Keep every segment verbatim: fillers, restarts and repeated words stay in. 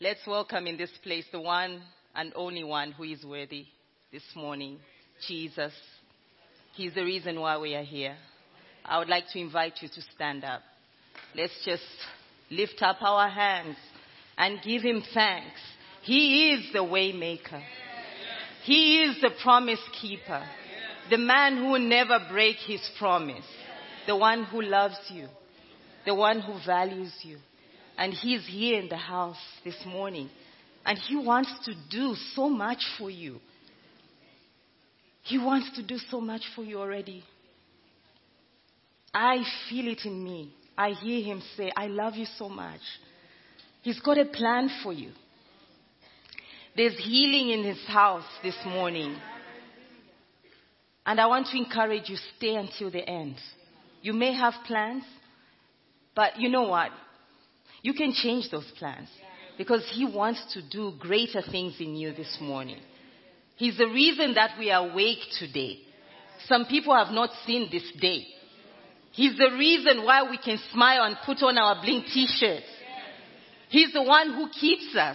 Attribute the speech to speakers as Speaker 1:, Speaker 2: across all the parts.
Speaker 1: Let's welcome in this place the one and only one who is worthy this morning, Jesus. He's the reason why we are here. I would like to invite you to stand up. Let's just lift up our hands and give him thanks. He is the way maker. He is the promise keeper. The man who will never break his promise. The one who loves you. The one who values you. And he's here in the house this morning. And he wants to do so much for you. He wants to do so much for you already. I feel it in me. I hear him say, I love you so much. He's got a plan for you. There's healing in his house this morning. And I want to encourage you, stay until the end. You may have plans, but you know what? You can change those plans because he wants to do greater things in you this morning. He's the reason that we are awake today. Some people have not seen this day. He's the reason why we can smile and put on our bling t-shirts. He's the one who keeps us.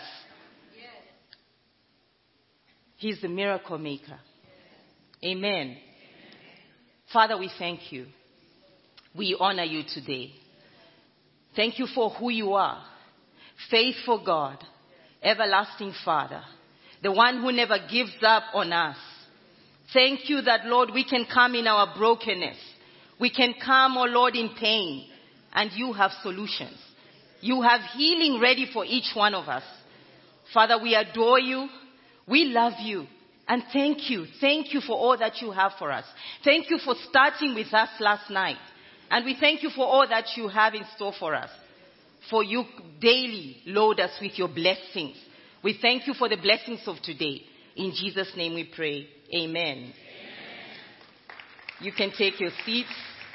Speaker 1: He's the miracle maker. Amen. Father, we thank you. We honor you today. Thank you for who you are. Faithful God, everlasting Father, the one who never gives up on us. Thank you that, Lord, we can come in our brokenness. We can come, oh Lord, in pain, and you have solutions. You have healing ready for each one of us. Father, we adore you. We love you. And thank you. Thank you for all that you have for us. Thank you for starting with us last night. And we thank you for all that you have in store for us. For you daily load us with your blessings. We thank you for the blessings of today. In Jesus' name we pray. Amen. Amen. You can take your seats.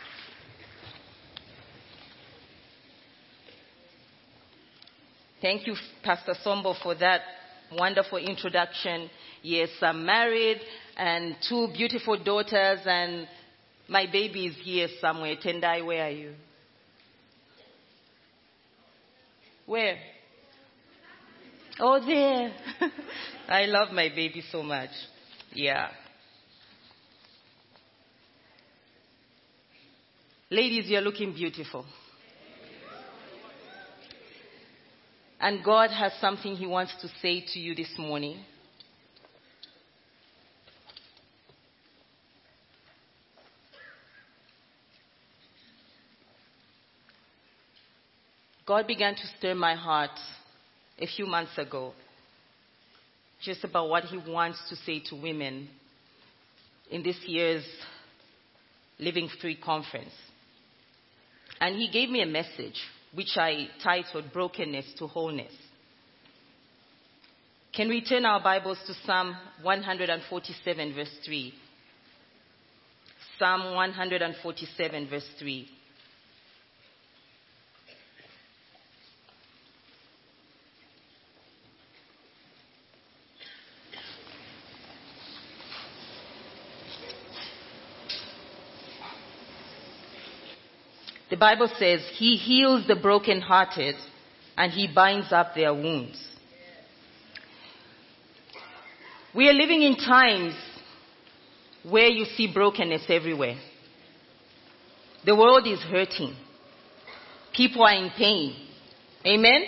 Speaker 1: Thank you, Pastor Sombo, for that wonderful introduction. Yes, I'm married and two beautiful daughters, and my baby is here somewhere. Tendai, where are you? Where? Oh, there. I love my baby so much. Yeah. Ladies, you're looking beautiful. And God has something he wants to say to you this morning. God began to stir my heart a few months ago, just about what he wants to say to women in this year's Living Free Conference. And he gave me a message, which I titled Brokenness to Wholeness. Can we turn our Bibles to Psalm one forty-seven, verse three? Psalm one forty-seven, verse three. The Bible says, he heals the brokenhearted and he binds up their wounds. We are living in times where you see brokenness everywhere. The world is hurting. People are in pain. Amen?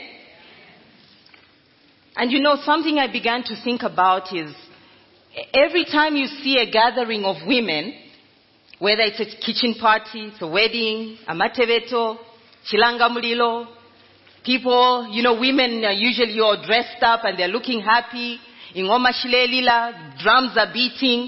Speaker 1: And you know, something I began to think about is, every time you see a gathering of women, whether it's a kitchen party, it's a wedding, a mateveto, chilanga mulilo, people, you know, women are usually all dressed up and they're looking happy. Ingoma shilelila, drums are beating.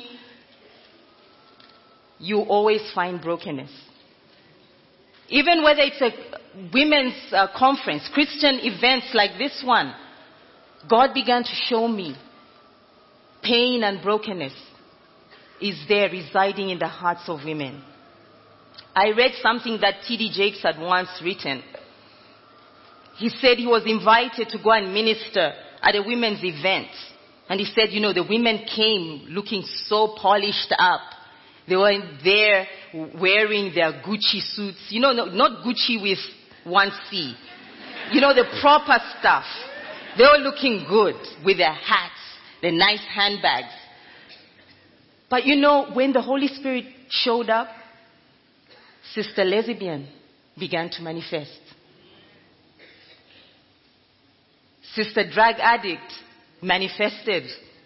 Speaker 1: You always find brokenness. Even whether it's a women's uh, conference, Christian events like this one, God began to show me pain and brokenness is there residing in the hearts of women. I read something that T D Jakes had once written. He said he was invited to go and minister at a women's event. And he said, you know, the women came looking so polished up. They were there wearing their Gucci suits. You know, not Gucci with one C. You know, the proper stuff. They were looking good with their hats, their nice handbags. But you know, when the Holy Spirit showed up, Sister Lesbian began to manifest. Sister Drug Addict manifested.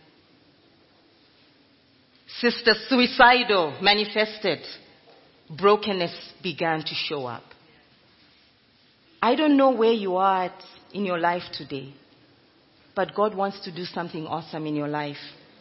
Speaker 1: Sister Suicidal manifested. Brokenness began to show up. I don't know where you are at in your life today, but God wants to do something awesome in your life.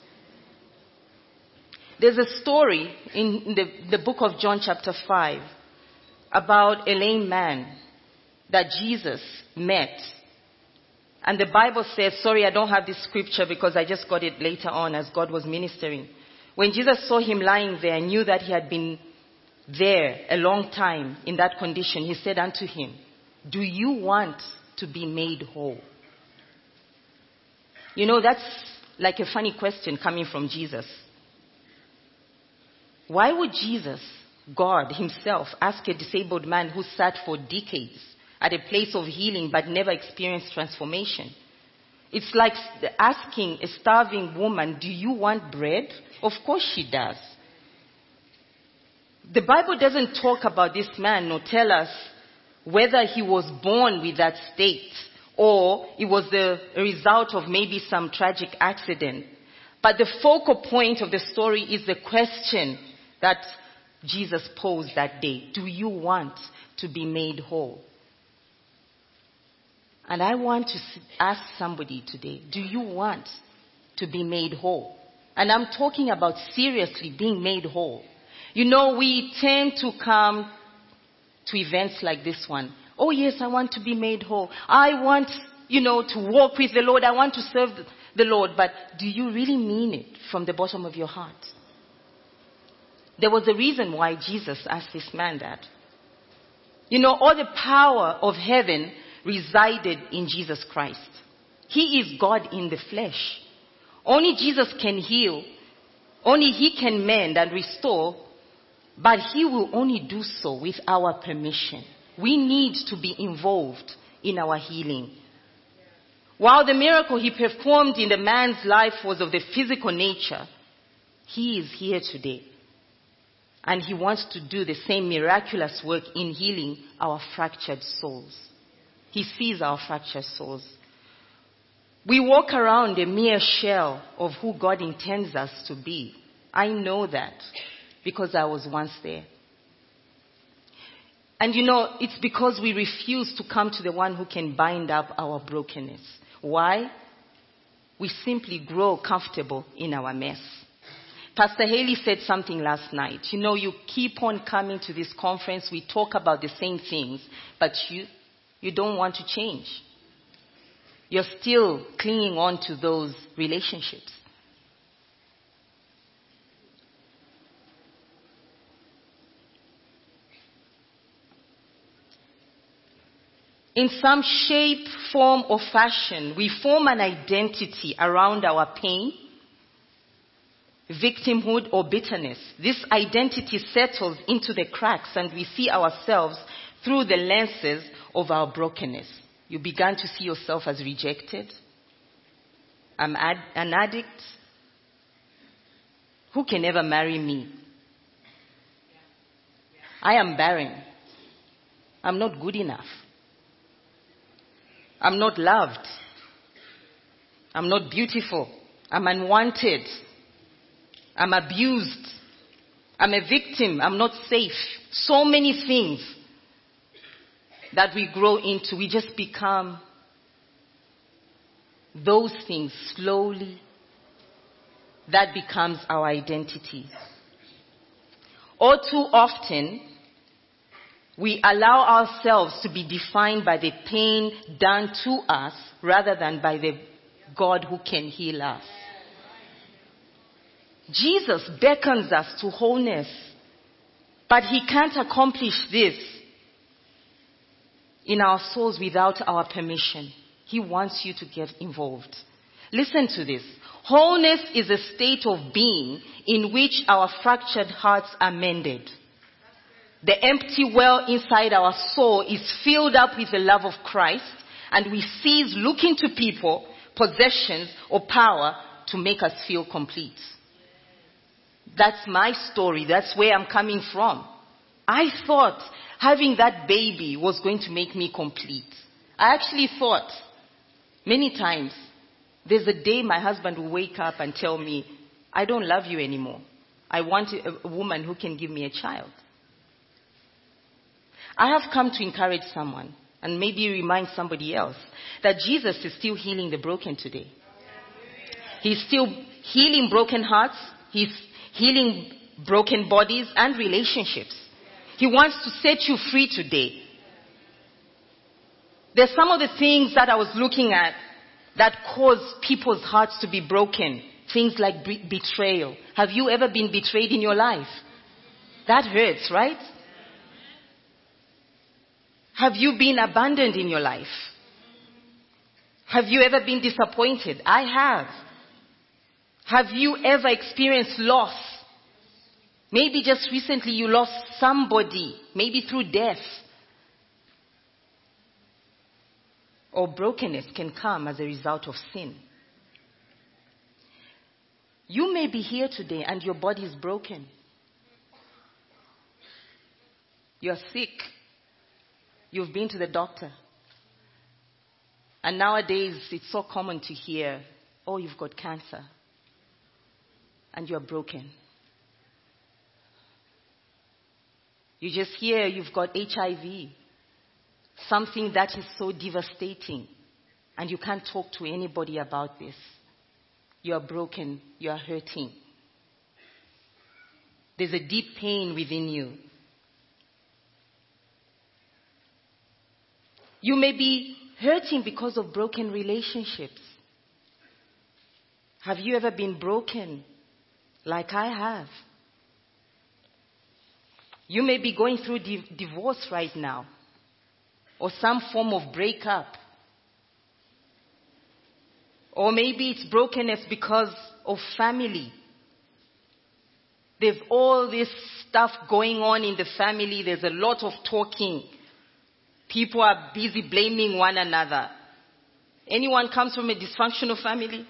Speaker 1: There's a story in the, the book of John chapter five about a lame man that Jesus met. And the Bible says, sorry, I don't have this scripture because I just got it later on as God was ministering. When Jesus saw him lying there and knew that he had been there a long time in that condition, he said unto him, do you want to be made whole? You know, that's like a funny question coming from Jesus. Why would Jesus, God himself, ask a disabled man who sat for decades at a place of healing but never experienced transformation? It's like asking a starving woman, do you want bread? Of course she does. The Bible doesn't talk about this man nor tell us whether he was born with that state or it was the result of maybe some tragic accident. But the focal point of the story is the question that Jesus posed that day. Do you want to be made whole? And I want to ask somebody today, do you want to be made whole? And I'm talking about seriously being made whole. You know, we tend to come to events like this one. Oh yes, I want to be made whole. I want, you know, to walk with the Lord. I want to serve the Lord. But do you really mean it from the bottom of your heart? There was a reason why Jesus asked this man that. You know, all the power of heaven resided in Jesus Christ. He is God in the flesh. Only Jesus can heal. Only he can mend and restore. But he will only do so with our permission. We need to be involved in our healing. While the miracle he performed in the man's life was of the physical nature, he is here today. And he wants to do the same miraculous work in healing our fractured souls. He sees our fractured souls. We walk around a mere shell of who God intends us to be. I know that because I was once there. And you know, it's because we refuse to come to the one who can bind up our brokenness. Why? We simply grow comfortable in our mess. Pastor Haley said something last night. You know, you keep on coming to this conference, we talk about the same things, but you, you don't want to change. You're still clinging on to those relationships. In some shape, form, or fashion, we form an identity around our pain, victimhood, or bitterness. This identity settles into the cracks and we see ourselves through the lenses of our brokenness. You began to see yourself as rejected. I'm ad- an addict. Who can ever marry me? I am barren. I'm not good enough. I'm not loved. I'm not beautiful. I'm unwanted. I'm abused. I'm a victim. I'm not safe. So many things that we grow into. We just become those things slowly. That becomes our identity. All too often, we allow ourselves to be defined by the pain done to us rather than by the God who can heal us. Jesus beckons us to wholeness, but he can't accomplish this in our souls without our permission. He wants you to get involved. Listen to this. Wholeness is a state of being in which our fractured hearts are mended. The empty well inside our soul is filled up with the love of Christ, And we cease looking to people, possessions, or power to make us feel complete. That's my story. That's where I'm coming from. I thought having that baby was going to make me complete. I actually thought many times, there's a day my husband will wake up and tell me, I don't love you anymore. I want a woman who can give me a child. I have come to encourage someone and maybe remind somebody else that Jesus is still healing the broken today. He's still healing broken hearts. He's healing broken bodies and relationships. He wants to set you free today. There's some of the things that I was looking at that cause people's hearts to be broken. Things like be- betrayal. Have you ever been betrayed in your life? That hurts, right? Have you been abandoned in your life? Have you ever been disappointed? I have. Have you ever experienced loss? Maybe just recently you lost somebody, maybe through death. Or brokenness can come as a result of sin. You may be here today and your body is broken. You're sick. You've been to the doctor. And nowadays it's so common to hear, oh, you've got cancer. And you're broken. You just hear you've got H I V. Something that is so devastating. And you can't talk to anybody about this. You are broken. You are hurting. There's a deep pain within you. You may be hurting because of broken relationships. Have you ever been broken like I have? You may be going through di- divorce right now, or some form of breakup. Or maybe it's brokenness because of family. There's all this stuff going on in the family. There's a lot of talking. People are busy blaming one another. Anyone comes from a dysfunctional family?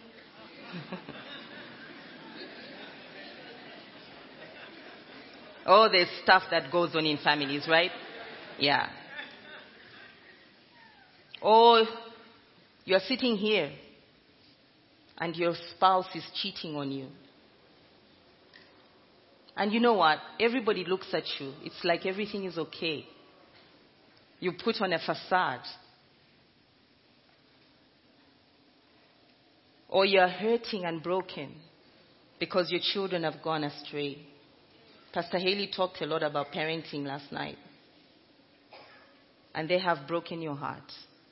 Speaker 1: Oh, there's stuff that goes on in families, right? Yeah. Or you're sitting here and your spouse is cheating on you. And you know what? Everybody looks at you. It's like everything is okay. You put on a facade. Or you're hurting and broken because your children have gone astray. Pastor Haley talked a lot about parenting last night. And they have broken your heart.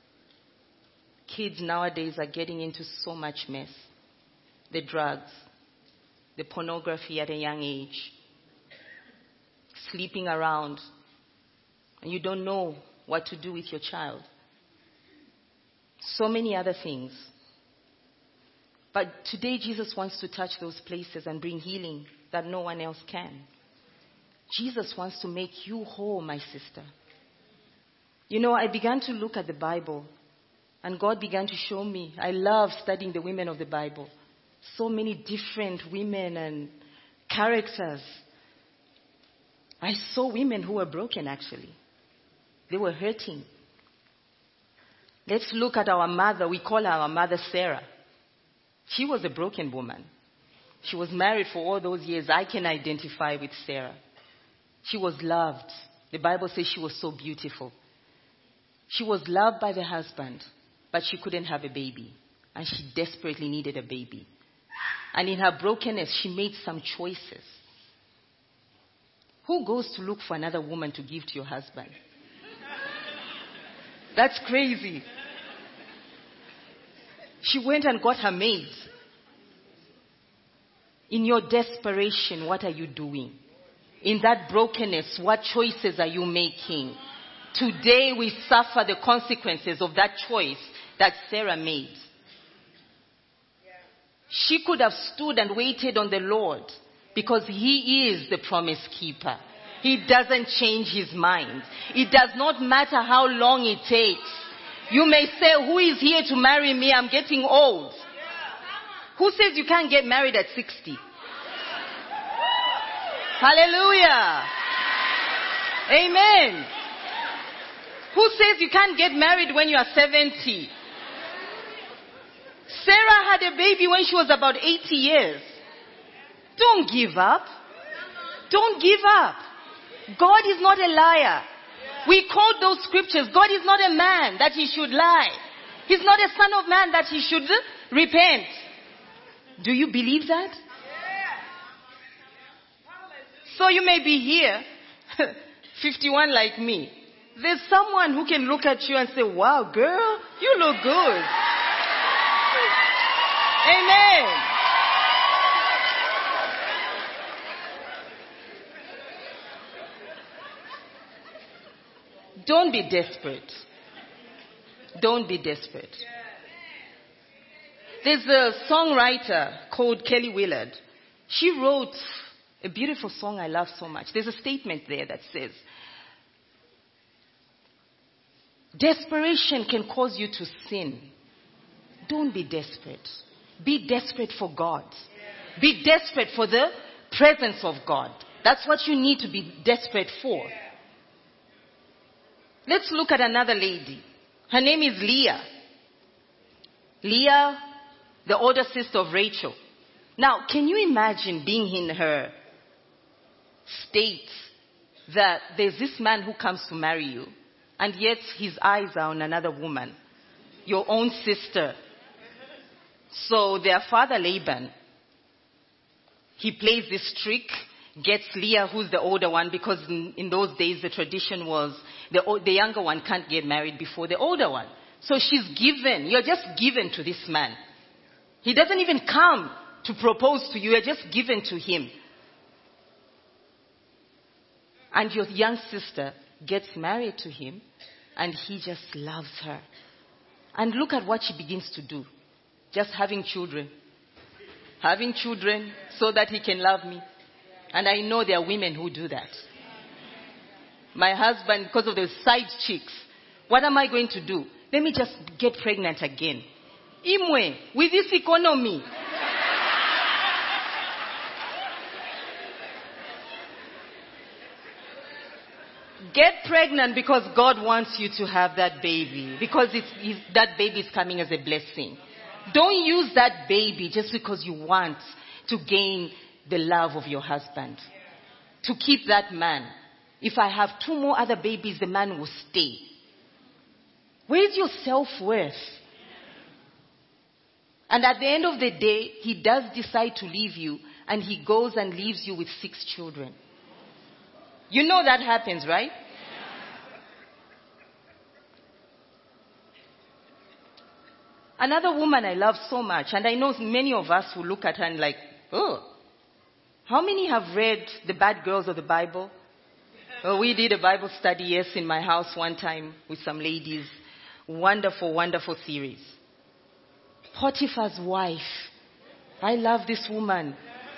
Speaker 1: Kids nowadays are getting into so much mess. The drugs, the pornography at a young age, sleeping around, and you don't know what to do with your child. So many other things. But today Jesus wants to touch those places and bring healing that no one else can. Jesus wants to make you whole, my sister. You know, I began to look at the Bible, and God began to show me. I love studying the women of the Bible. So many different women and characters. I saw women who were broken, actually. They were hurting. Let's look at our mother. We call her our mother Sarah. She was a broken woman. She was married for all those years. I can identify with Sarah. She was loved. The Bible says she was so beautiful. She was loved by the husband, but she couldn't have a baby. And she desperately needed a baby. And in her brokenness, she made some choices. Who goes to look for another woman to give to your husband? That's crazy. She went and got her maids. In your desperation, what are you doing? In that brokenness, what choices are you making? Today we suffer the consequences of that choice that Sarah made. She could have stood and waited on the Lord because He is the promise keeper. He doesn't change His mind. It does not matter how long it takes. You may say, who is here to marry me? I'm getting old. Who says you can't get married at sixty? Hallelujah. Amen. Who says you can't get married when you are seventy? Sarah had a baby when she was about eighty years. Don't give up. Don't give up. God is not a liar. We quote those scriptures. God is not a man that he should lie. He's not a son of man that he should repent. Do you believe that? So you may be here, fifty-one like me. There's someone who can look at you and say, wow, girl, you look good. Amen. Don't be desperate. Don't be desperate. There's a songwriter called Kelly Willard. She wrote a beautiful song I love so much. There's a statement there that says, desperation can cause you to sin. Don't be desperate. Be desperate for God. Be desperate for the presence of God. That's what you need to be desperate for. Let's look at another lady. Her name is Leah. Leah, the older sister of Rachel. Now, can you imagine being in her state that there's this man who comes to marry you, and yet his eyes are on another woman, your own sister. So their father Laban, he plays this trick, gets Leah, who's the older one, because in, in those days the tradition was the, the younger one can't get married before the older one. So she's given, you're just given to this man. He doesn't even come to propose to you, you're just given to him. And your young sister gets married to him, and he just loves her. And look at what she begins to do. Just having children. Having children so that he can love me. And I know there are women who do that. My husband, because of those side chicks, what am I going to do? Let me just get pregnant again. Imwe, with this economy. Get pregnant because God wants you to have that baby. Because it's, it's, that baby is coming as a blessing. Don't use that baby just because you want to gain the love of your husband. To keep that man. If I have two more other babies, the man will stay. Where's your self-worth? And at the end of the day, he does decide to leave you, and he goes and leaves you with six children. You know that happens, right? Another woman I love so much, and I know many of us will look at her and like, oh, how many have read The Bad Girls of the Bible? Oh, we did a Bible study, yes, in my house one time with some ladies. Wonderful, wonderful series. Potiphar's wife. I love this woman.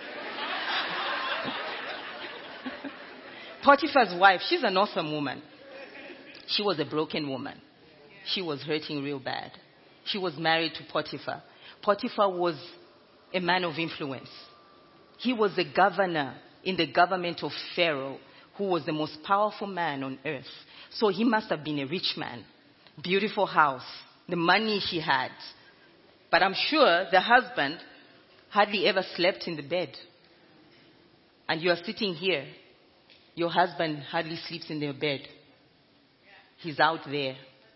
Speaker 1: Potiphar's wife, she's an awesome woman. She was a broken woman. She was hurting real bad. She was married to Potiphar. Potiphar was a man of influence. He was the governor in the government of Pharaoh, who was the most powerful man on earth. So he must have been a rich man. Beautiful house, the money she had. But I'm sure the husband hardly ever slept in the bed. And you are sitting here. Your husband hardly sleeps in their bed. He's out there.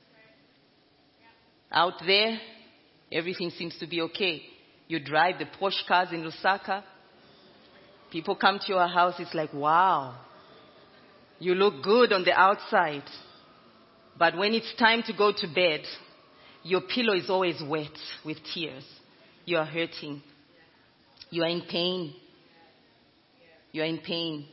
Speaker 1: Out there, everything seems to be okay. You drive the Porsche cars in Lusaka. People come to your house, it's like, wow. You look good on the outside. But when it's time to go to bed, your pillow is always wet with tears. You are hurting. You are in pain. You are in pain.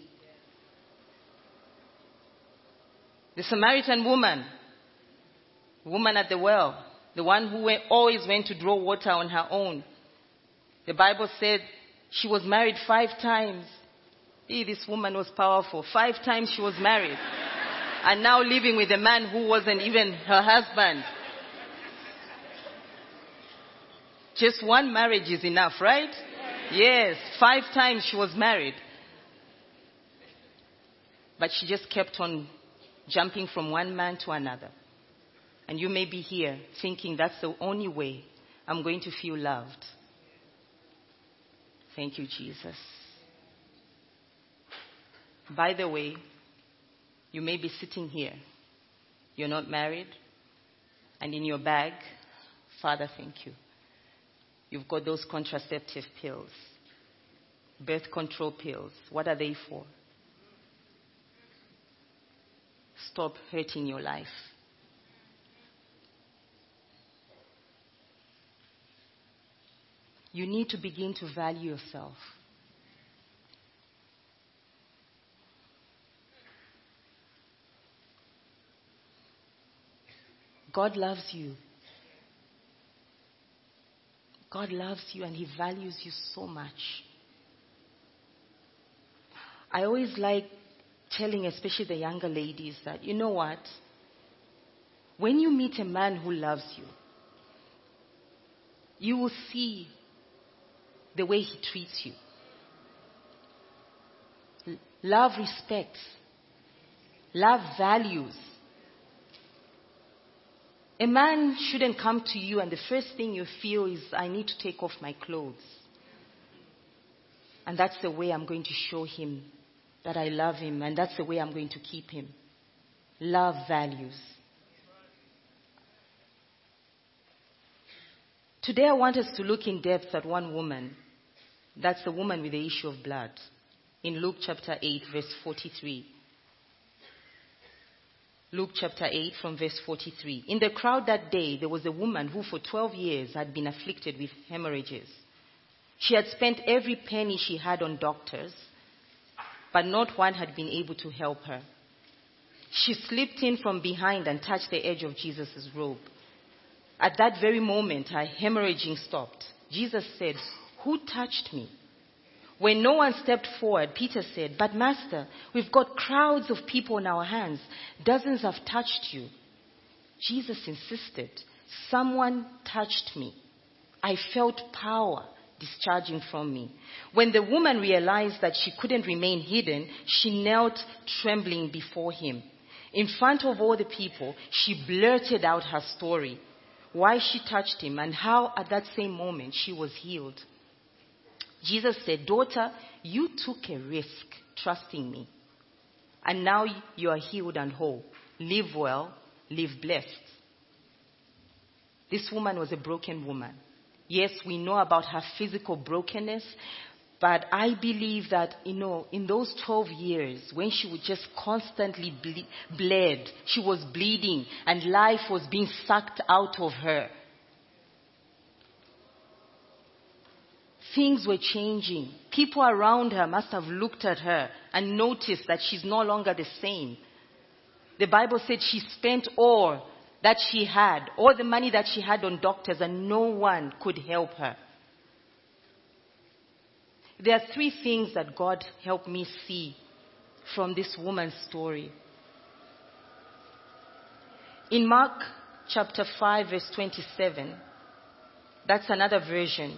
Speaker 1: The Samaritan woman, woman at the well, the one who went, always went to draw water on her own. The Bible said she was married five times. Hey, this woman was powerful. Five times she was married. And now living with a man who wasn't even her husband. Just one marriage is enough, right? Yes, five times she was married. But she just kept on jumping from one man to another. And you may be here thinking that's the only way I'm going to feel loved. Thank you, Jesus. By the way, you may be sitting here. You're not married. And in your bag, Father, thank you. You've got those contraceptive pills, birth control pills. What are they for? Stop hurting your life. You need to begin to value yourself. God loves you. God loves you and He values you so much. I always like telling especially the younger ladies that, you know what? When you meet a man who loves you, you will see the way he treats you. L- love respects. Love values. A man shouldn't come to you and the first thing you feel is, I need to take off my clothes. And that's the way I'm going to show him that I love him, and that's the way I'm going to keep him. Love values. Today I want us to look in depth at one woman. That's the woman with the issue of blood. In Luke chapter eight, verse forty-three. Luke chapter eight from verse forty-three. In the crowd that day, there was a woman who for twelve years had been afflicted with hemorrhages. She had spent every penny she had on doctors, but not one had been able to help her. She slipped in from behind and touched the edge of Jesus' robe. At that very moment, her hemorrhaging stopped. Jesus said, "Who touched me?" When no one stepped forward, Peter said, "But Master, we've got crowds of people on our hands. Dozens have touched you." Jesus insisted, "Someone touched me. I felt power discharging from me." When the woman realized that she couldn't remain hidden, she knelt trembling before him. In front of all the people, she blurted out her story, why she touched him, and how at that same moment she was healed. Jesus said, "Daughter, you took a risk trusting me. And now you are healed and whole. Live well, live blessed." This woman was a broken woman. Yes, we know about her physical brokenness, but I believe that, you know, in those twelve years, when she would just constantly ble- bled, she was bleeding, and life was being sucked out of her. Things were changing. People around her must have looked at her and noticed that she's no longer the same. The Bible said she spent all that she had, all the money that she had on doctors, and no one could help her. There are three things that God helped me see from this woman's story. In Mark chapter five, verse twenty-seven, that's another version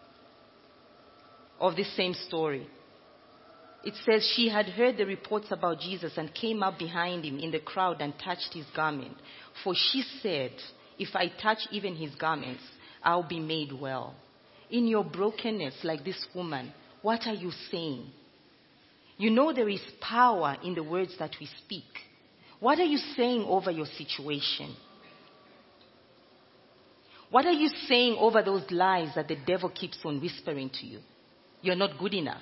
Speaker 1: of this same story. It says, "She had heard the reports about Jesus and came up behind him in the crowd and touched his garment. For she said, 'If I touch even his garments, I'll be made well.'" In your brokenness, like this woman, what are you saying? You know there is power in the words that we speak. What are you saying over your situation? What are you saying over those lies that the devil keeps on whispering to you? You're not good enough.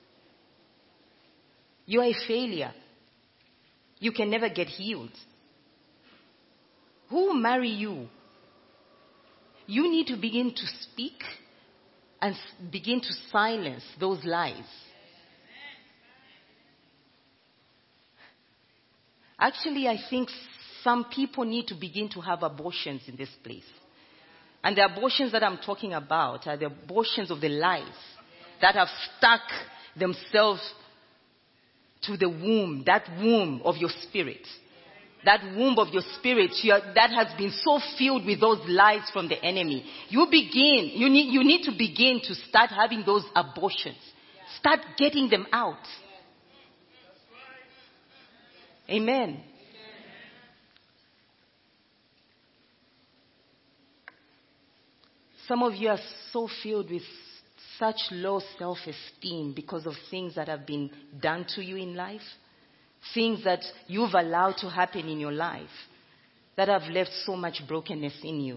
Speaker 1: You're a failure. You can never get healed. Who will marry you? You need to begin to speak and begin to silence those lies. Actually, I think some people need to begin to have abortions in this place. And the abortions that I'm talking about are the abortions of the lies that have stuck themselves to the womb, that womb of your spirit. that womb of your spirit you are, that has been so filled with those lies from the enemy. You begin, you need, you need to begin to start having those abortions. Start getting them out. Amen. Some of you are so filled with such low self-esteem because of things that have been done to you in life. Things that you've allowed to happen in your life that have left so much brokenness in you.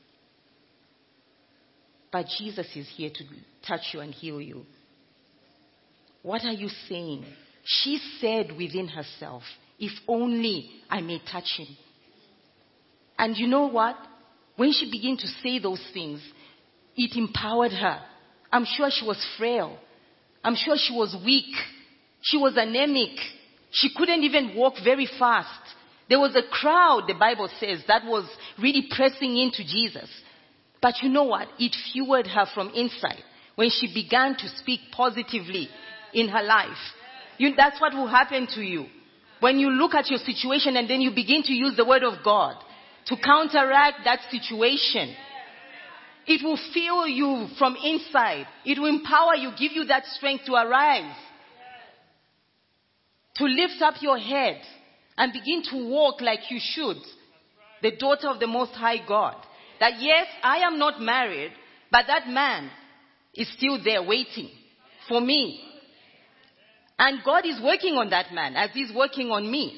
Speaker 1: But Jesus is here to touch you and heal you. What are you saying? She said within herself, if only I may touch him. And you know what? When she began to say those things, it empowered her. I'm sure she was frail. I'm sure she was weak. She was anemic. She couldn't even walk very fast. There was a crowd, the Bible says, that was really pressing into Jesus. But you know what? It fueled her from inside. When she began to speak positively in her life. You, that's what will happen to you. When you look at your situation and then you begin to use the word of God to counteract that situation. It will fill you from inside. It will empower you, give you that strength to arise. To lift up your head and begin to walk like you should. The daughter of the Most High God. That yes, I am not married, but that man is still there waiting for me. And God is working on that man as he's working on me.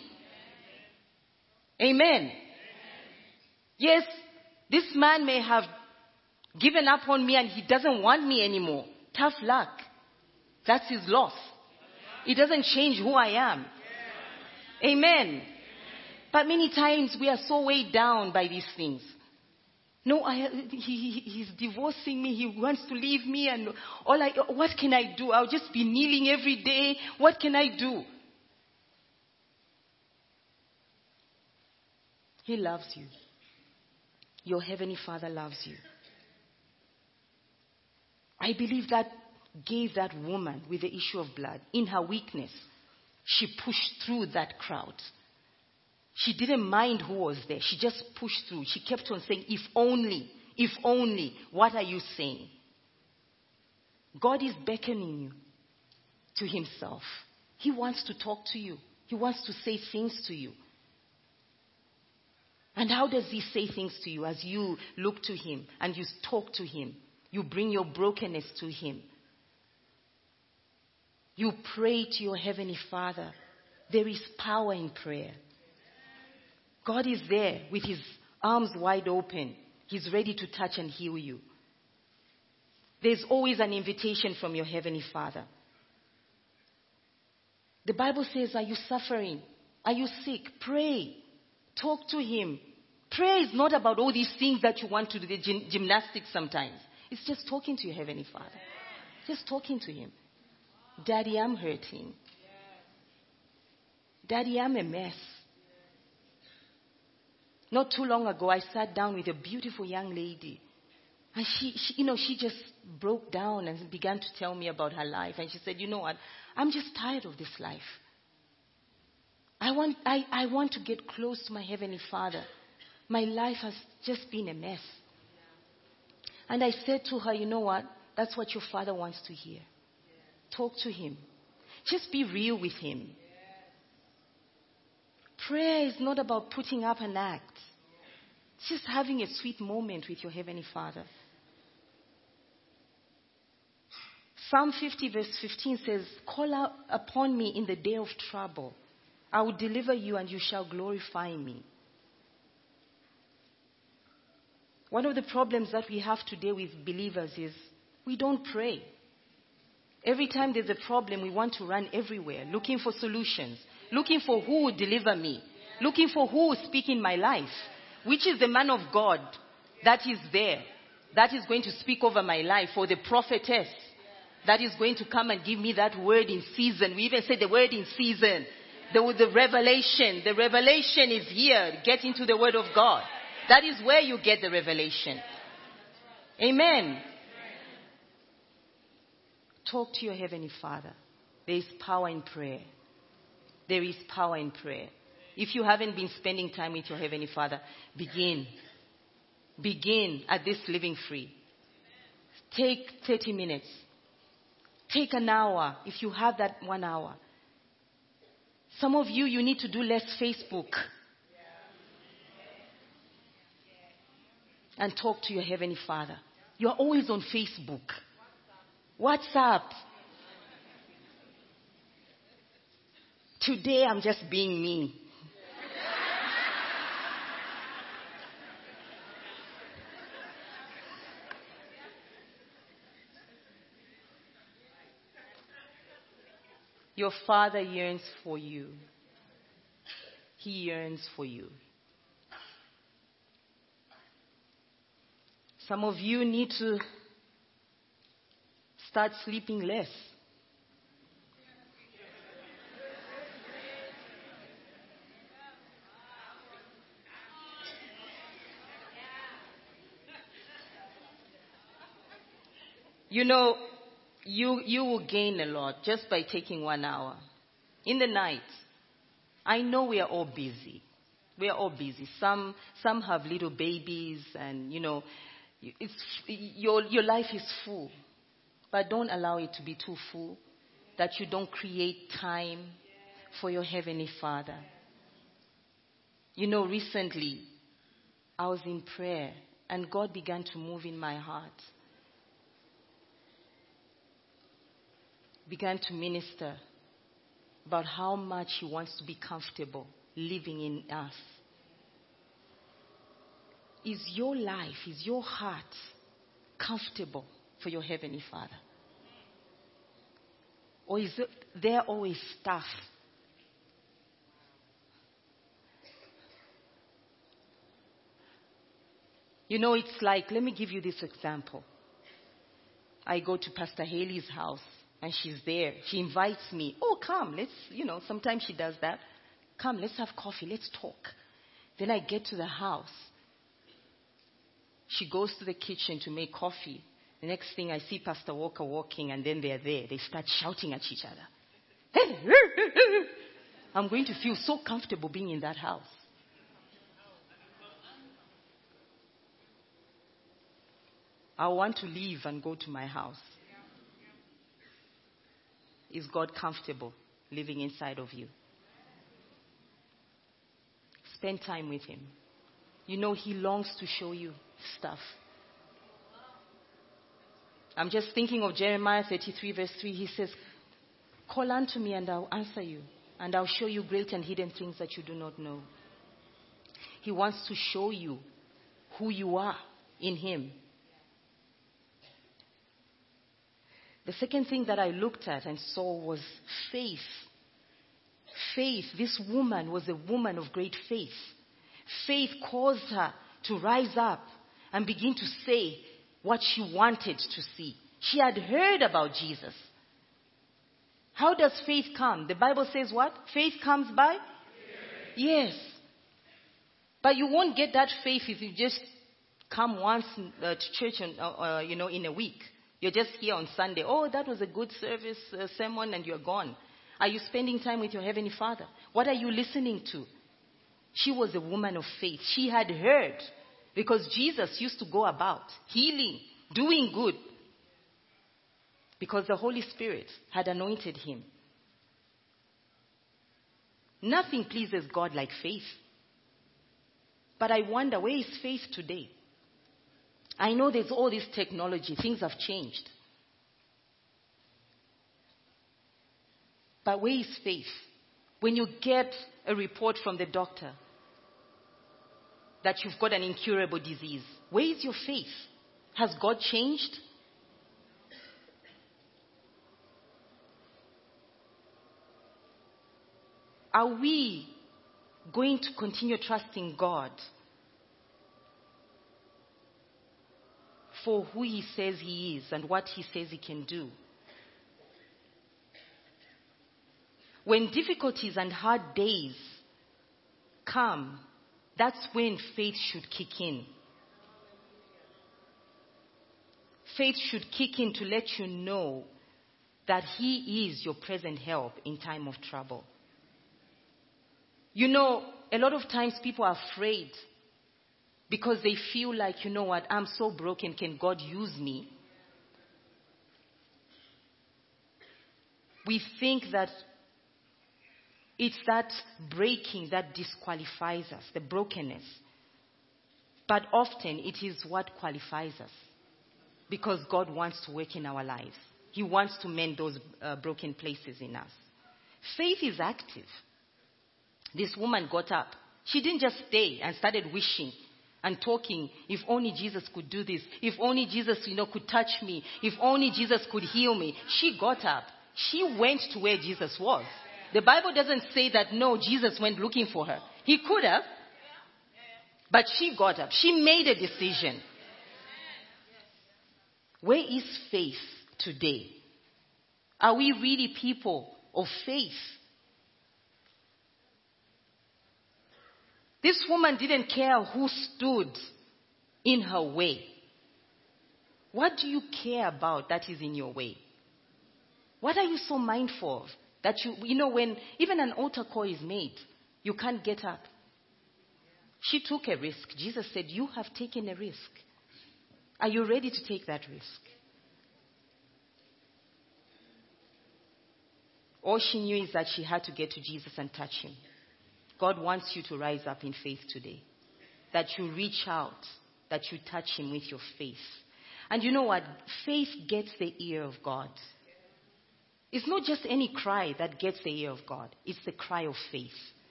Speaker 1: Amen. Yes, this man may have given up on me and he doesn't want me anymore. Tough luck. That's his loss. It doesn't change who I am. Amen. But many times we are so weighed down by these things. No, I, he, he, he's divorcing me. He wants to leave me. And all I, what can I do? I'll just be kneeling every day. What can I do? He loves you. Your Heavenly Father loves you. I believe that gave that woman with the issue of blood, in her weakness, she pushed through that crowd. She didn't mind who was there. She just pushed through. She kept on saying, if only, if only, what are you saying? God is beckoning you to himself. He wants to talk to you. He wants to say things to you. And how does he say things to you? As you look to him and you talk to him. You bring your brokenness to him. You pray to your Heavenly Father. There is power in prayer. God is there with his arms wide open. He's ready to touch and heal you. There's always an invitation from your Heavenly Father. The Bible says, are you suffering? Are you sick? Pray. Talk to him. Prayer is not about all these things that you want to do, the gym- gymnastics sometimes. It's just talking to your Heavenly Father. Just talking to him. Daddy, I'm hurting. Daddy, I'm a mess. Not too long ago, I sat down with a beautiful young lady. And she, she, you know, she just broke down and began to tell me about her life. And she said, you know what? I'm just tired of this life. I want, I, I want to get close to my Heavenly Father. My life has just been a mess. And I said to her, you know what? That's what your Father wants to hear. Talk to him. Just be real with him. Prayer is not about putting up an act. It's just having a sweet moment with your Heavenly Father. Psalm fifty verse fifteen says, call out upon me in the day of trouble. I will deliver you and you shall glorify me. One of the problems that we have today with believers is we don't pray. Every time there's a problem, we want to run everywhere, looking for solutions, looking for who will deliver me, looking for who will speak in my life, which is the man of God that is there, that is going to speak over my life, or the prophetess that is going to come and give me that word in season. We even say the word in season. The, the revelation, the revelation is here. Get into the word of God. That is where you get the revelation. Amen. Talk to your Heavenly Father. There is power in prayer. There is power in prayer. If you haven't been spending time with your Heavenly Father, begin. Begin at this Living Free. Take thirty minutes. Take an hour if you have that one hour. Some of you, you need to do less Facebook. And talk to your Heavenly Father. You are always on Facebook. WhatsApp. Today I'm just being me. Your Father yearns for you. He yearns for you. Some of you need to start sleeping less. You know, you, you will gain a lot just by taking one hour. In the night, I know we are all busy. We are all busy. Some, some have little babies and, you know, it's, your, your life is full. But don't allow it to be too full, that you don't create time for your Heavenly Father. You know, recently, I was in prayer and God began to move in my heart. Began to minister about how much He wants to be comfortable living in us. Is your life, is your heart comfortable for your Heavenly Father? Or is it, there always stuff? You know, it's like, let me give you this example. I go to Pastor Haley's house and she's there. She invites me. Oh, come, let's, you know, sometimes she does that. Come, let's have coffee, let's talk. Then I get to the house. She goes to the kitchen to make coffee. The next thing I see Pastor Walker walking and then they're there. They start shouting at each other. I'm going to feel so comfortable being in that house. I want to leave and go to my house. Is God comfortable living inside of you? Spend time with Him. You know, He longs to show you stuff. I'm just thinking of Jeremiah thirty-three verse three. He says, call unto me and I'll answer you. And I'll show you great and hidden things that you do not know. He wants to show you who you are in Him. The second thing that I looked at and saw was faith. Faith. This woman was a woman of great faith. Faith caused her to rise up and begin to say what she wanted to see. She had heard about Jesus. How does faith come? The Bible says what? Faith comes by? Yes. But you won't get that faith if you just come once uh, to church and, uh, uh, you know, in a week. You're just here on Sunday. Oh, that was a good service, uh, sermon, and you're gone. Are you spending time with your Heavenly Father? What are you listening to? She was a woman of faith. She had heard, because Jesus used to go about healing, doing good, because the Holy Spirit had anointed Him. Nothing pleases God like faith. But I wonder, where is faith today? I know there's all this technology. Things have changed. But where is faith? When you get a report from the doctor that you've got an incurable disease, where is your faith? Has God changed? Are we going to continue trusting God for who He says He is and what He says He can do? When difficulties and hard days come, that's when faith should kick in. Faith should kick in to let you know that He is your present help in time of trouble. You know, a lot of times people are afraid because they feel like, you know what, I'm so broken, can God use me? We think that it's that breaking that disqualifies us, the brokenness. But often it is what qualifies us, because God wants to work in our lives. He wants to mend those uh, broken places in us. Faith is active. This woman got up. She didn't just stay and started wishing and talking, if only Jesus could do this, if only Jesus, you know, could touch me, if only Jesus could heal me. She got up. She went to where Jesus was. The Bible doesn't say that, no, Jesus went looking for her. He could have. But she got up. She made a decision. Where is faith today? Are we really people of faith? This woman didn't care who stood in her way. What do you care about that is in your way? What are you so mindful of? That you, you know, when even an altar call is made, you can't get up. She took a risk. Jesus said, you have taken a risk. Are you ready to take that risk? All she knew is that she had to get to Jesus and touch him. God wants you to rise up in faith today. That you reach out, that you touch him with your faith. And you know what? Faith gets the ear of God. It's not just any cry that gets the ear of God. It's the cry of faith.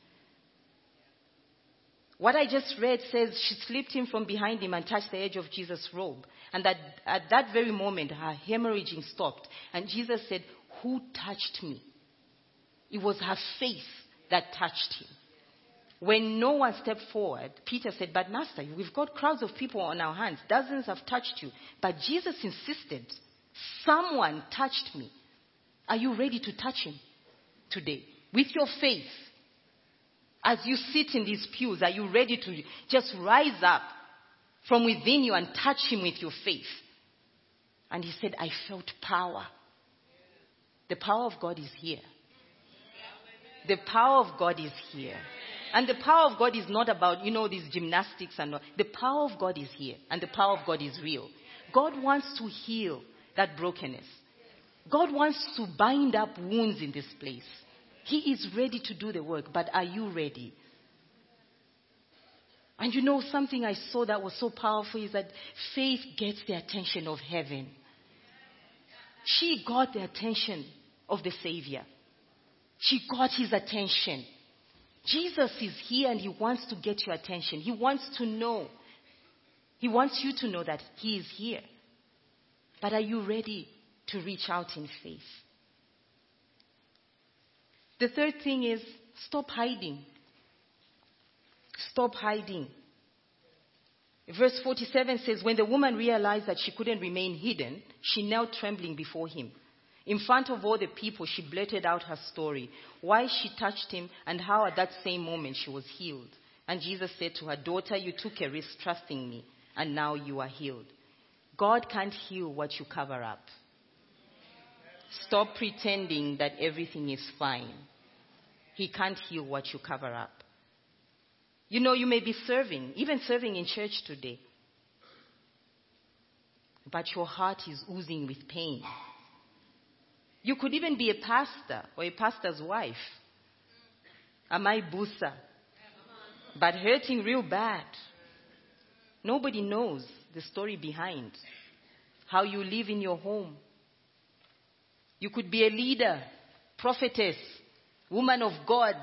Speaker 1: What I just read says she slipped in from behind him and touched the edge of Jesus' robe. And that at that very moment, her hemorrhaging stopped. And Jesus said, who touched me? It was her faith that touched him. When no one stepped forward, Peter said, but Master, we've got crowds of people on our hands. Dozens have touched you. But Jesus insisted, someone touched me. Are you ready to touch him today? With your faith. As you sit in these pews, are you ready to just rise up from within you and touch him with your faith? And he said, I felt power. The power of God is here. The power of God is here. And the power of God is not about, you know, these gymnastics and all. The power of God is here. And the power of God is real. God wants to heal that brokenness. God wants to bind up wounds in this place. He is ready to do the work, but are you ready? And you know, something I saw that was so powerful is that faith gets the attention of heaven. She got the attention of the Savior. She got his attention. Jesus is here and he wants to get your attention. He wants to know. He wants you to know that he is here. But are you ready to reach out in faith? The third thing is stop hiding. Stop hiding. Verse forty-seven says, when the woman realized that she couldn't remain hidden, she knelt trembling before him. In front of all the people, she blurted out her story, why she touched him and how at that same moment she was healed. And Jesus said to her, daughter, you took a risk trusting me, and now you are healed. God can't heal what you cover up. Stop pretending that everything is fine. He can't heal what you cover up. You know, you may be serving, even serving in church today, but your heart is oozing with pain. You could even be a pastor or a pastor's wife, a maibusa, but hurting real bad. Nobody knows the story behind how you live in your home. You could be a leader, prophetess, woman of God.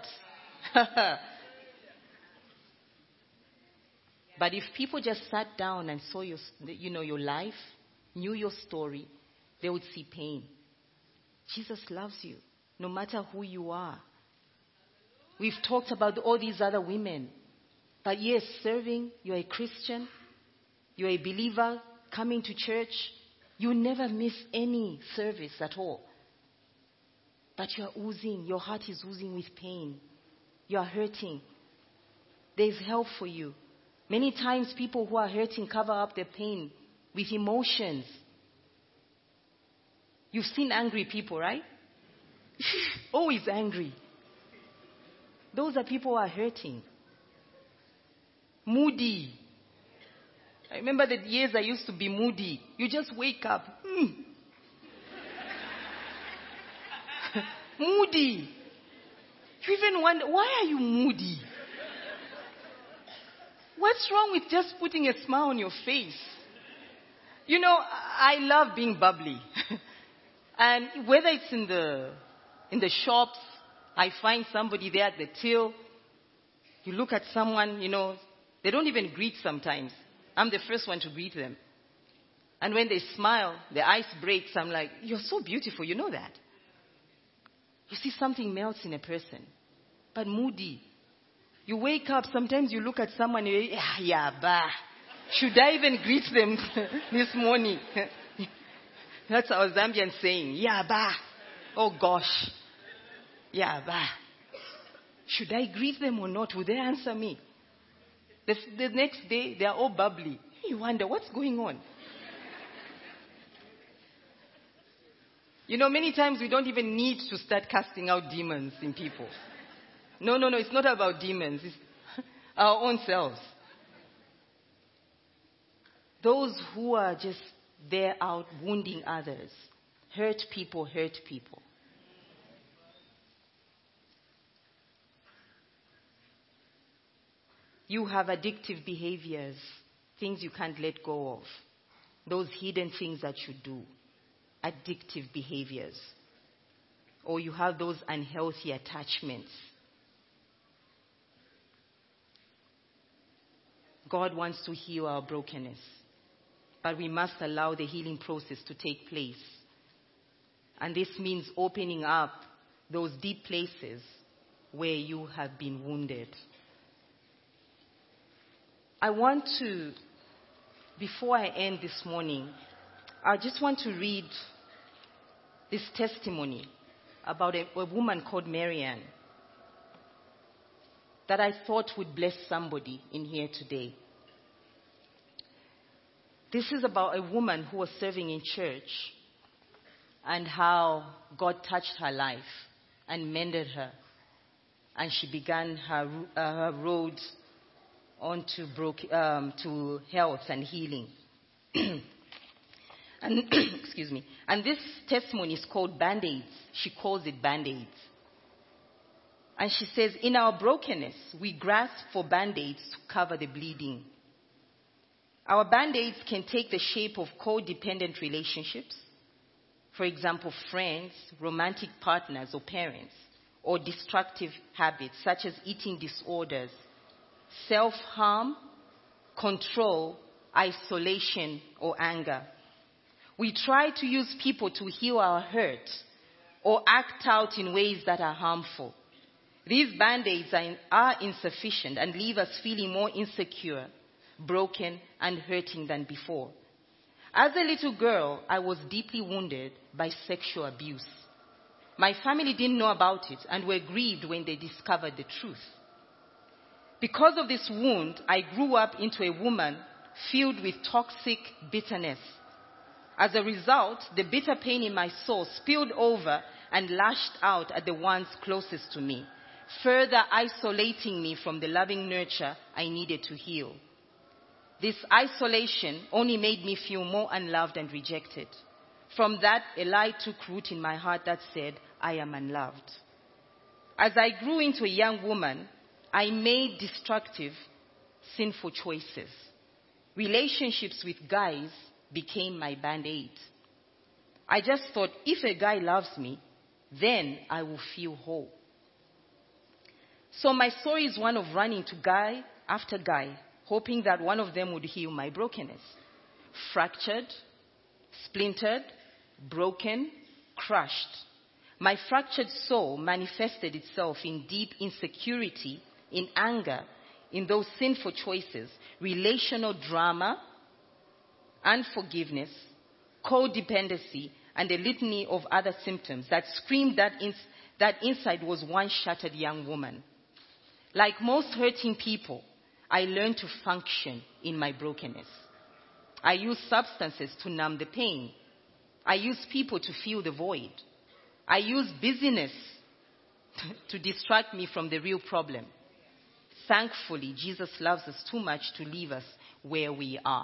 Speaker 1: But if people just sat down and saw your, you know, your life, knew your story, they would see pain. Jesus loves you, no matter who you are. We've talked about all these other women. But yes, serving, you're a Christian, you're a believer, coming to church, you never miss any service at all. But you're oozing, your heart is oozing with pain. You're hurting. There's help for you. Many times people who are hurting cover up their pain with emotions. You've seen angry people, right? Always angry. Those are people who are hurting. Moody. I remember the years I used to be moody. You just wake up. Mm. Moody. You even wonder, why are you moody? What's wrong with just putting a smile on your face? You know, I love being bubbly. And whether it's in the, in the shops, I find somebody there at the till. You look at someone, you know, they don't even greet sometimes. I'm the first one to greet them. And when they smile, the ice breaks. I'm like, you're so beautiful, you know that? You see, something melts in a person. But moody. You wake up, sometimes you look at someone, and you yeah, yeah, bah. Should I even greet them this morning? That's our Zambian saying, yeah, bah. Oh gosh. Yeah, bah. Should I greet them or not? Will they answer me? The, the next day, they are all bubbly. You wonder, what's going on? You know, many times we don't even need to start casting out demons in people. No, no, no, it's not about demons. It's our own selves. Those who are just there out wounding others. Hurt people, hurt people. You have addictive behaviors, things you can't let go of. Those hidden things that you do. Addictive behaviors. Or you have those unhealthy attachments. God wants to heal our brokenness. But we must allow the healing process to take place. And this means opening up those deep places where you have been wounded. I want to, before I end this morning, I just want to read this testimony about a, a woman called Marianne that I thought would bless somebody in here today. This is about a woman who was serving in church and how God touched her life and mended her. And she began her, uh, her road onto broke, um, to health and healing. and excuse me. And this testimony is called Band-Aids. She calls it Band-Aids. And she says, in our brokenness, we grasp for Band-Aids to cover the bleeding. Our Band-Aids can take the shape of codependent relationships, for example, friends, romantic partners or parents, or destructive habits such as eating disorders, self-harm, control, isolation, or anger. We try to use people to heal our hurt or act out in ways that are harmful. These Band-Aids are, in, are insufficient and leave us feeling more insecure, broken, and hurting than before. As a little girl, I was deeply wounded by sexual abuse. My family didn't know about it and were grieved when they discovered the truth. Because of this wound, I grew up into a woman filled with toxic bitterness. As a result, the bitter pain in my soul spilled over and lashed out at the ones closest to me, further isolating me from the loving nurture I needed to heal. This isolation only made me feel more unloved and rejected. From that, a lie took root in my heart that said, I am unloved. As I grew into a young woman, I made destructive, sinful choices. Relationships with guys became my Band-Aid. I just thought, if a guy loves me, then I will feel whole. So my story is one of running to guy after guy, hoping that one of them would heal my brokenness. Fractured, splintered, broken, crushed. My fractured soul manifested itself in deep insecurity, in anger, in those sinful choices, relational drama, unforgiveness, codependency, and a litany of other symptoms that screamed that, ins- that inside was one shattered young woman. Like most hurting people, I learned to function in my brokenness. I used substances to numb the pain. I used people to fill the void. I used busyness to distract me from the real problem. Thankfully, Jesus loves us too much to leave us where we are.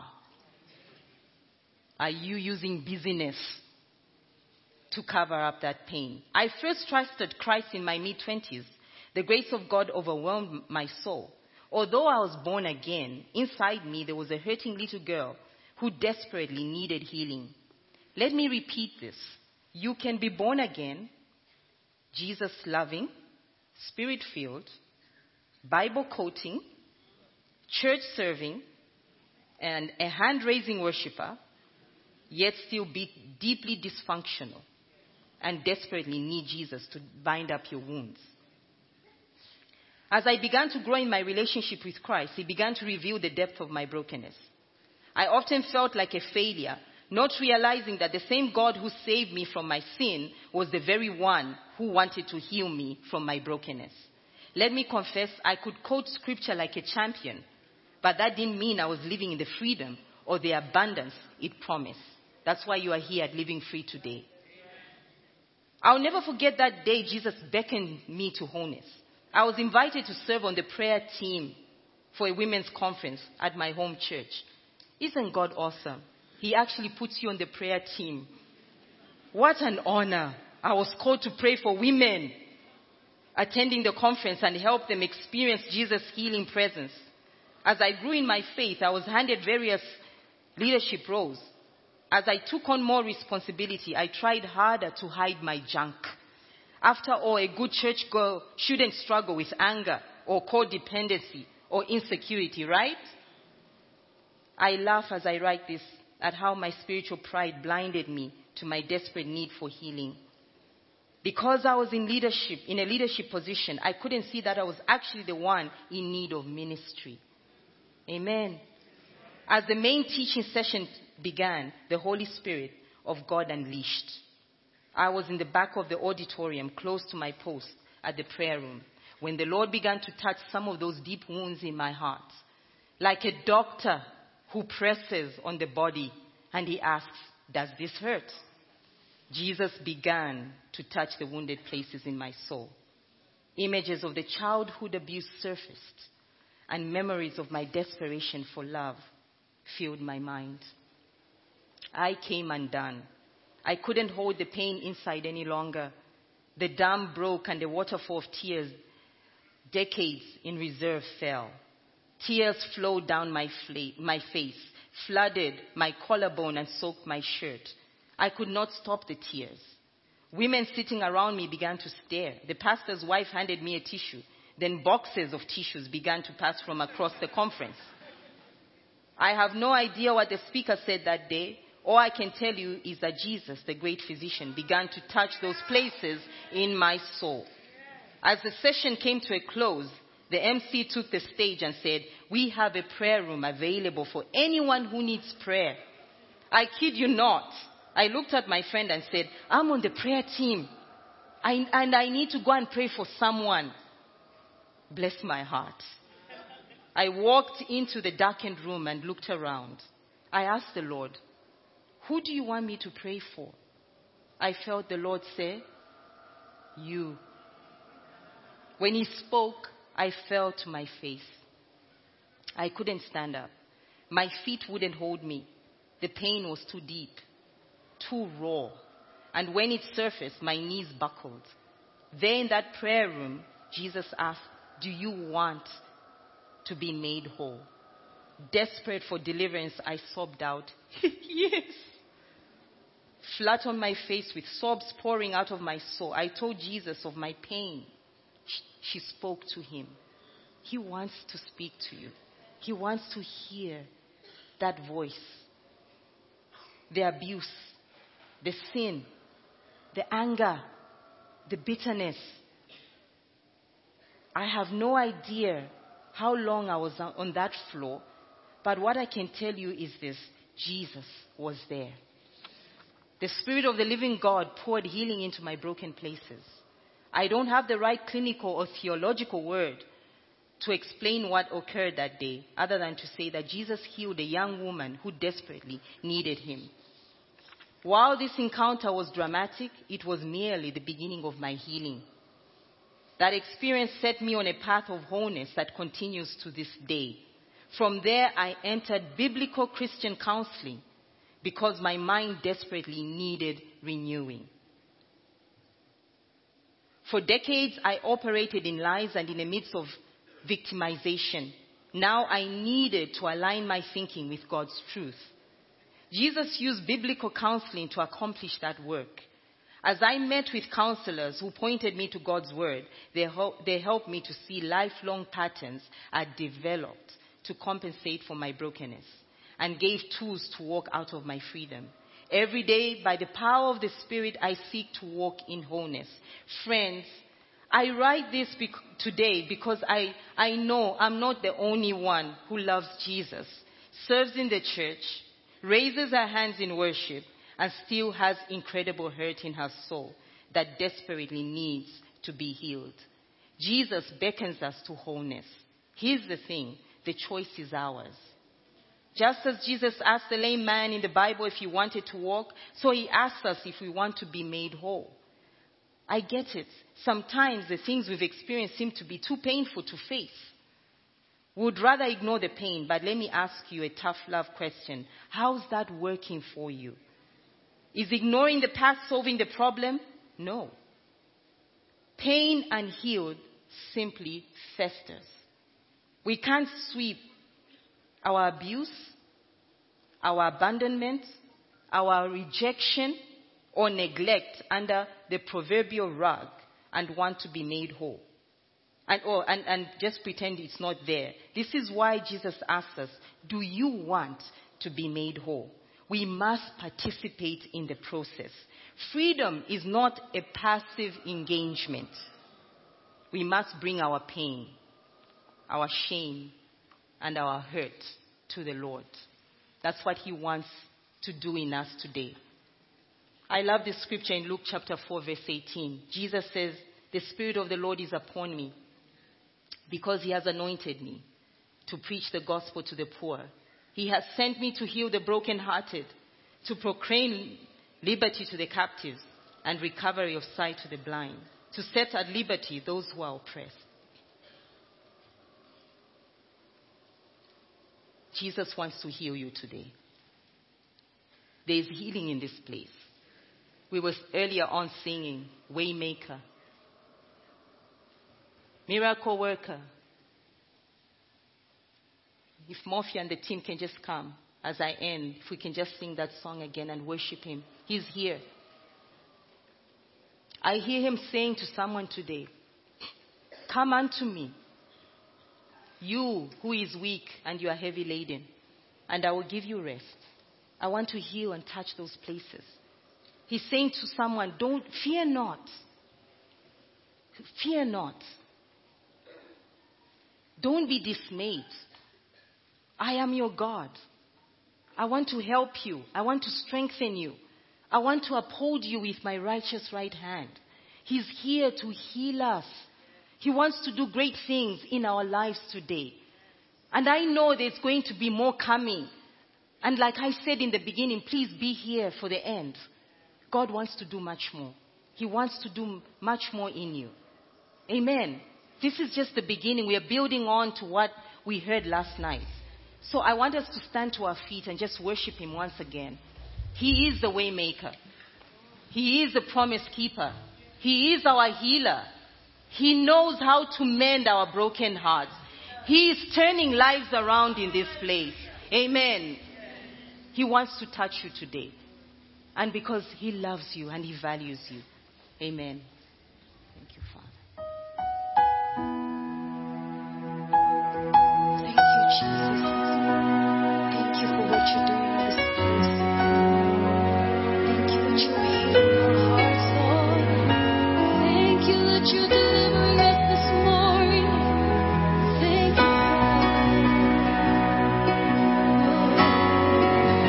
Speaker 1: Are you using busyness to cover up that pain? I first trusted Christ in my mid-twenties. The grace of God overwhelmed my soul. Although I was born again, inside me there was a hurting little girl who desperately needed healing. Let me repeat this. You can be born again, Jesus-loving, Spirit-filled, Bible-quoting, church-serving, and a hand-raising worshiper, yet still be deeply dysfunctional and desperately need Jesus to bind up your wounds. As I began to grow in my relationship with Christ, He began to reveal the depth of my brokenness. I often felt like a failure, not realizing that the same God who saved me from my sin was the very one who wanted to heal me from my brokenness. Let me confess, I could quote scripture like a champion, but that didn't mean I was living in the freedom or the abundance it promised. That's why you are here at Living Free today. I'll never forget that day Jesus beckoned me to wholeness. I was invited to serve on the prayer team for a women's conference at my home church. Isn't God awesome? He actually puts you on the prayer team. What an honor. I was called to pray for women attending the conference and help them experience Jesus' healing presence. As I grew in my faith, I was handed various leadership roles. As I took on more responsibility, I tried harder to hide my junk. After all, a good church girl shouldn't struggle with anger or codependency or insecurity, right? I laugh as I write this at how my spiritual pride blinded me to my desperate need for healing. Because I was in leadership, in a leadership position, I couldn't see that I was actually the one in need of ministry. Amen. As the main teaching session began, the Holy Spirit of God unleashed. I was in the back of the auditorium, close to my post at the prayer room, when the Lord began to touch some of those deep wounds in my heart. Like a doctor who presses on the body and He asks, does this hurt? Jesus began to touch the wounded places in my soul. Images of the childhood abuse surfaced, and memories of my desperation for love filled my mind. I came undone. I couldn't hold the pain inside any longer. The dam broke and the waterfall of tears, decades in reserve, fell. Tears flowed down my, fla- my face, flooded my collarbone and soaked my shirt. I could not stop the tears. Women sitting around me began to stare. The pastor's wife handed me a tissue. Then boxes of tissues began to pass from across the conference. I have no idea what the speaker said that day. All I can tell you is that Jesus, the great physician, began to touch those places in my soul. As the session came to a close, the M C took the stage and said, "We have a prayer room available for anyone who needs prayer." I kid you not. I looked at my friend and said, "I'm on the prayer team, I, and I need to go and pray for someone." Bless my heart. I walked into the darkened room and looked around. I asked the Lord, "Who do you want me to pray for?" I felt the Lord say, "You." When He spoke, I fell to my face. I couldn't stand up. My feet wouldn't hold me. The pain was too deep, too raw. And when it surfaced, my knees buckled. There in that prayer room, Jesus asked, "Do you want to be made whole?" Desperate for deliverance, I sobbed out, "Yes." Flat on my face with sobs pouring out of my soul, I told Jesus of my pain. She spoke to Him. He wants to speak to you. He wants to hear that voice. The abuse, the sin, the anger, the bitterness. I have no idea how long I was on that floor, but what I can tell you is this: Jesus was there. The Spirit of the living God poured healing into my broken places. I don't have the right clinical or theological word to explain what occurred that day, other than to say that Jesus healed a young woman who desperately needed Him. While this encounter was dramatic, it was merely the beginning of my healing. That experience set me on a path of wholeness that continues to this day. From there, I entered biblical Christian counseling because my mind desperately needed renewing. For decades, I operated in lies and in the midst of victimization. Now I needed to align my thinking with God's truth. Jesus used biblical counseling to accomplish that work. As I met with counselors who pointed me to God's word, they, help, they helped me to see lifelong patterns are developed to compensate for my brokenness and gave tools to walk out of my freedom. Every day, by the power of the Spirit, I seek to walk in wholeness. Friends, I write this bec- today because I, I know I'm not the only one who loves Jesus, serves in the church, raises her hands in worship, and still has incredible hurt in her soul that desperately needs to be healed. Jesus beckons us to wholeness. Here's the thing, the choice is ours. Just as Jesus asked the lame man in the Bible if he wanted to walk, so he asks us if we want to be made whole. I get it. Sometimes the things we've experienced seem to be too painful to face. We would rather ignore the pain, but let me ask you a tough love question. How's that working for you? Is ignoring the past solving the problem? No. Pain unhealed simply festers. We can't sweep our abuse, our abandonment, our rejection, or neglect under the proverbial rug and want to be made whole. And, oh, and, and just pretend it's not there. This is why Jesus asks us, do you want to be made whole? We must participate in the process. Freedom is not a passive engagement. We must bring our pain, our shame, and our hurt to the Lord. That's what he wants to do in us today. I love this scripture in Luke chapter four, verse eighteen. Jesus says, the Spirit of the Lord is upon me because he has anointed me to preach the gospel to the poor. He has sent me to heal the brokenhearted, to proclaim liberty to the captives and recovery of sight to the blind, to set at liberty those who are oppressed. Jesus wants to heal you today. There is healing in this place. We were earlier on singing, Waymaker, Miracle Worker. If Murphy and the team can just come as I end, if we can just sing that song again and worship him. He's here. I hear him saying to someone today, come unto me, you who is weak and you are heavy laden, and I will give you rest. I want to heal and touch those places. He's saying to someone, don't, fear not. Fear not. Don't be dismayed. I am your God. I want to help you. I want to strengthen you. I want to uphold you with my righteous right hand. He's here to heal us. He wants to do great things in our lives today. And I know there's going to be more coming. And like I said in the beginning, please be here for the end. God wants to do much more. He wants to do much more in you. Amen. This is just the beginning. We are building on to what we heard last night. So I want us to stand to our feet and just worship him once again. He is the way maker. He is the promise keeper. He is our healer. He knows how to mend our broken hearts. He is turning lives around in this place. Amen. He wants to touch you today. And because he loves you and he values you. Amen. Thank you, Father.
Speaker 2: Thank you, Jesus. Thank you for what you're doing in this place. Thank you that you're healing our hearts, Lord. Thank you that you're delivering us this morning. Thank you,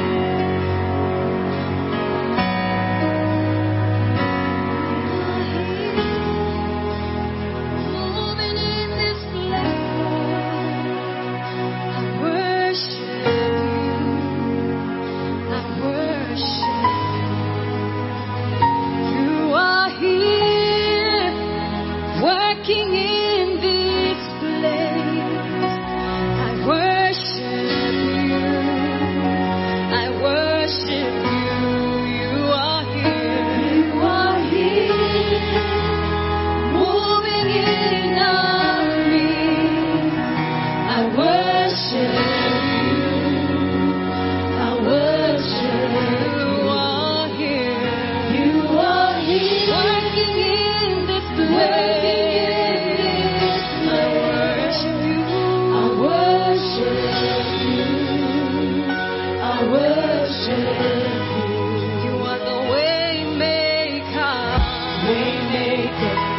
Speaker 2: Father.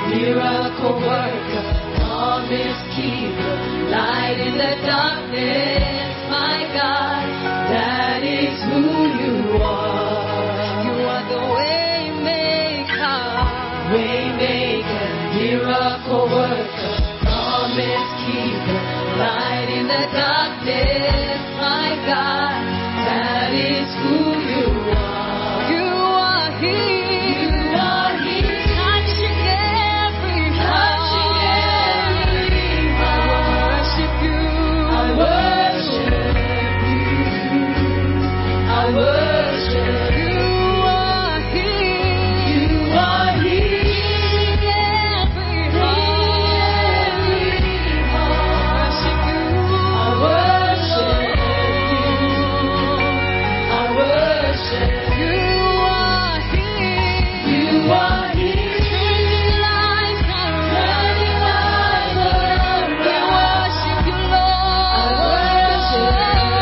Speaker 2: miracle worker, promise keeper, light in the darkness, my God, that is who you are. You are the way maker, way maker, miracle worker, promise keeper, light in the darkness, my God, that is who you are. You are here. You are here. Touching every heart. Touching every heart. I worship you. I worship you. I worship you. You are here. You are here. Every heart. Every heart. I worship you. I worship you. You are here. You are here. Turning lives around. Turning lives around. We worship you, Lord. I worship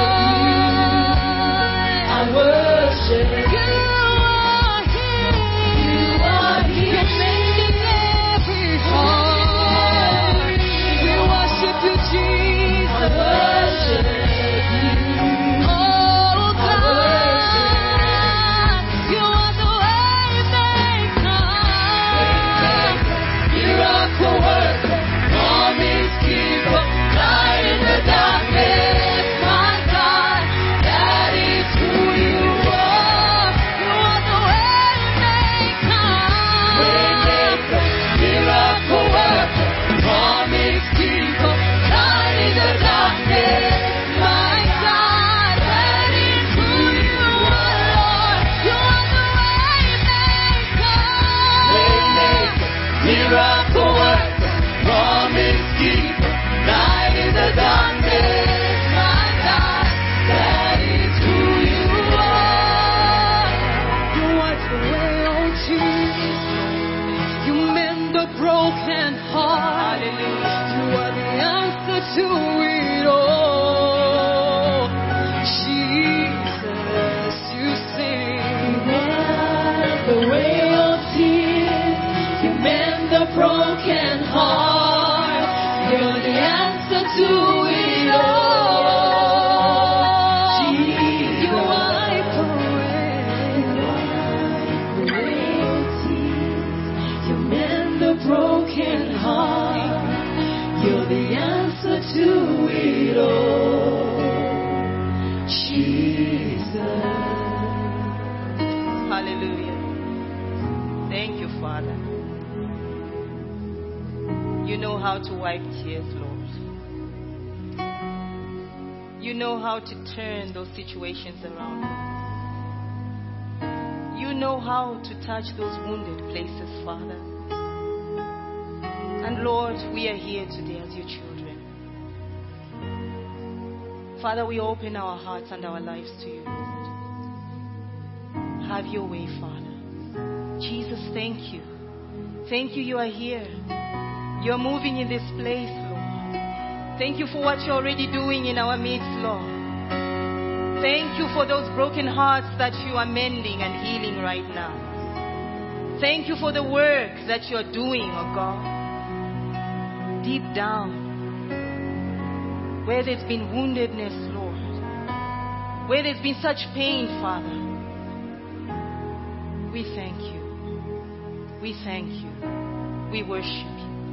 Speaker 2: you. I worship you. You are here. You are here. You're mending every heart. We worship you, Jesus. I worship you. Oh God, you are the way maker, miracle worker, promise keeper, light in the darkness, my God, that is who you are. You are the way maker, miracle worker, promise keeper, light in the darkness, my God, that is who you are, Lord. You are the way maker, miracle worker, promise keeper, light in the darkness, my God, that is who you are. You wipe away all tears. You mend the broken heart. You are the answer to it all. Jesus, you sing. You wipe away all tears. You mend the broken heart. You're the answer to it all. Jesus, you wipe away. You wipe away all tears. You mend the broken heart. You're the answer to it all. Jesus.
Speaker 1: Hallelujah. Thank you, Father. You know how to wipe tears, Lord. You know how to turn those situations around. You know how to touch those wounded places, Father. And Lord, we are here today as your children. Father, we open our hearts and our lives to you, Lord. Have your way, Father. Jesus, thank you. Thank you, you are here. You're moving in this place, Lord. Thank you for what you're already doing in our midst, Lord. Thank you for those broken hearts that you are mending and healing right now. Thank you for the work that you're doing, oh God. Deep down, where there's been woundedness, Lord, where there's been such pain, Father, we thank you. We thank you. We worship you.